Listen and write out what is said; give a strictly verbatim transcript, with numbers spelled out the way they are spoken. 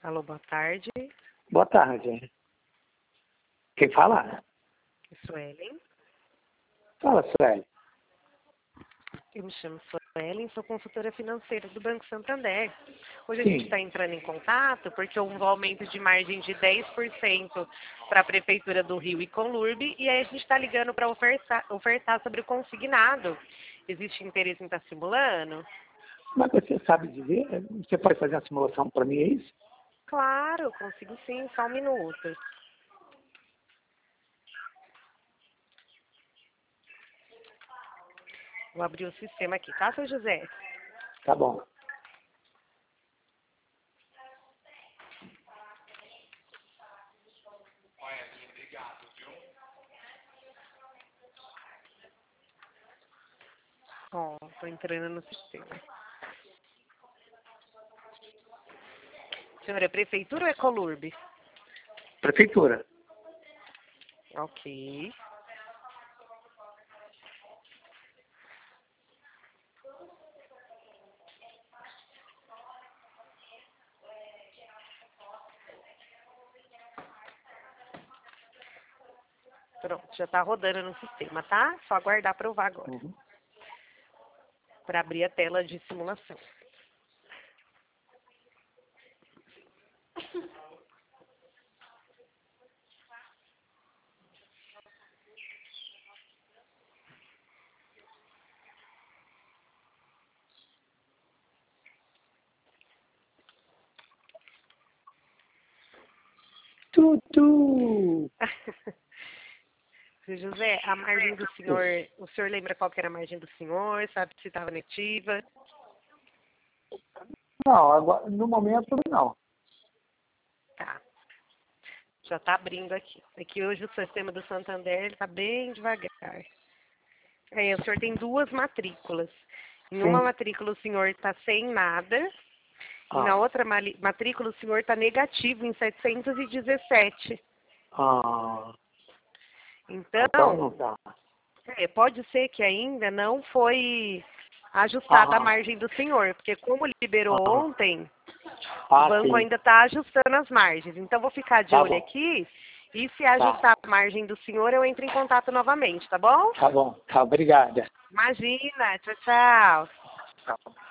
Alô, boa tarde. Boa tarde. Quem fala? Suelen. Fala, Sueli. Eu me chamo Suelen, sou consultora financeira do Banco Santander. Hoje a Sim. gente está entrando em contato porque houve um aumento de margem de dez por cento para a Prefeitura do Rio e Conlurb, e aí a gente está ligando para ofertar, ofertar sobre o consignado. Existe interesse em estar simulando? Mas você sabe dizer? Você pode fazer uma simulação para mim, é isso? Claro, consigo sim, só um minuto. Vou abrir o sistema aqui, tá, seu José? Tá bom. Ó, tô entrando no sistema. Senhora, é Prefeitura ou é Conlurb? Prefeitura. Ok. Pronto, já está rodando no sistema, tá? Só aguardar aprovar agora. Uhum. Para abrir a tela de simulação. Tutu! Seu José, a margem do senhor, o senhor lembra qual que era a margem do senhor? Sabe se estava negativa? Não, agora, no momento não. Tá. Já está abrindo aqui. É que hoje o sistema do Santander está bem devagar. Aí, o senhor tem duas matrículas. Em uma Sim. matrícula o senhor está sem nada. E na Ah, outra mali- matrícula o senhor está negativo em setecentos e dezessete. ah, então Então, não dá. é, pode ser que ainda não foi ajustada a Aham, margem do senhor, porque como liberou aham. ontem, o Ah, banco sim. ainda está ajustando as margens. Então, vou ficar de Tá olho bom. aqui e se Tá. ajustar a margem do senhor, eu entro em contato novamente, tá bom? Tá bom. Tá, obrigada. Imagina, tchau, tchau. Tá.